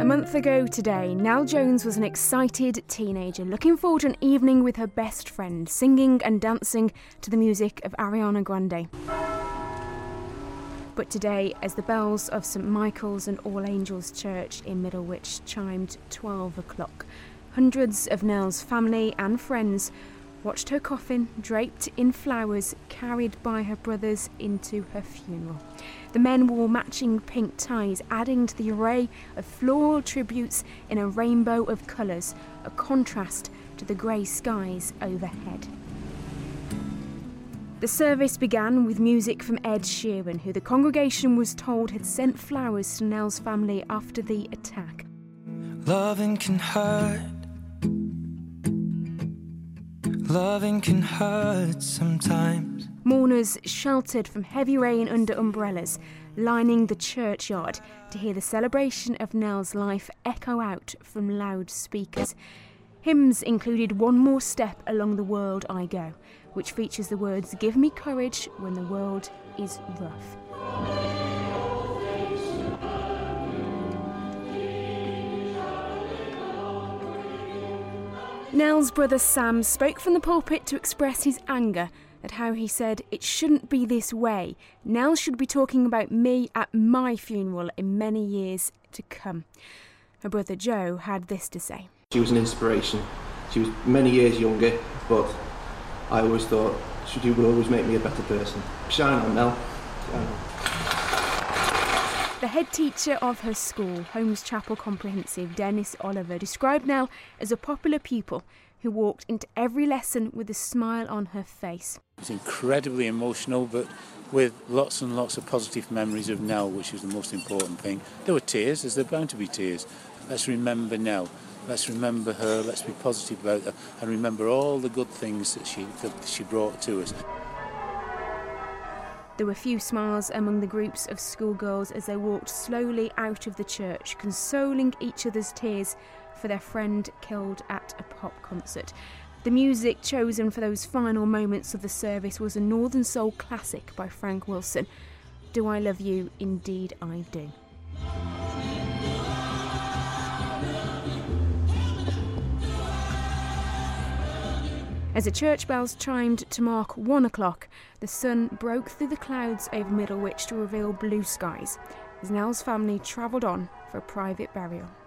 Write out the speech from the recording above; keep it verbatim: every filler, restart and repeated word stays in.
month ago today, Nell Jones was an excited teenager looking forward to an evening with her best friend, singing and dancing to the music of Ariana Grande. But today, as the bells of St Michael's and All Angels Church in Middlewich chimed twelve o'clock, hundreds of Nell's family and friends watched her coffin, draped in flowers, carried by her brothers into her funeral. The men wore matching pink ties, adding to the array of floral tributes in a rainbow of colours, a contrast to the grey skies overhead. The service began with music from Ed Sheeran, who the congregation was told had sent flowers to Nell's family after the attack. Loving can hurt. Loving can hurt sometimes. Mourners sheltered from heavy rain under umbrellas, lining the churchyard to hear the celebration of Nell's life echo out from loudspeakers. Hymns included One More Step Along the World I Go, which features the words, "Give me courage when the world is rough." Nell's brother Sam spoke from the pulpit to express his anger at how he said, "It shouldn't be this way. Nell should be talking about me at my funeral in many years to come." Her brother Joe had this to say. She was an inspiration. She was many years younger, but I always thought she would always make me a better person. Shine on, Nell. Shine on. The head teacher of her school, Holmes Chapel Comprehensive, Dennis Oliver, described Nell as a popular pupil who walked into every lesson with a smile on her face. It's incredibly emotional, but with lots and lots of positive memories of Nell, which is the most important thing. There were tears, as there are bound to be tears. Let's remember Nell. Let's remember her. Let's be positive about her and remember all the good things that she that she brought to us. There were few smiles among the groups of schoolgirls as they walked slowly out of the church, consoling each other's tears for their friend killed at a pop concert. The music chosen for those final moments of the service was a Northern Soul classic by Frank Wilson, "Do I Love You? Indeed I Do." As the church bells chimed to mark one o'clock, the sun broke through the clouds over Middlewich to reveal blue skies as Nell's family travelled on for a private burial.